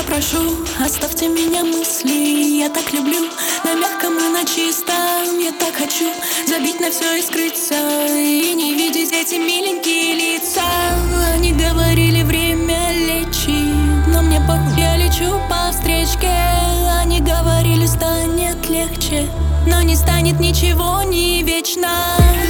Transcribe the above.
я прошу, оставьте меня мысли. Я так люблю, на мягком и на чистом. Я так хочу забить на все и скрыться, и не видеть эти миленькие лица. Они говорили, время лечит, но мне похуй, я лечу по встречке. Они говорили, станет легче, но не станет ничего не вечно.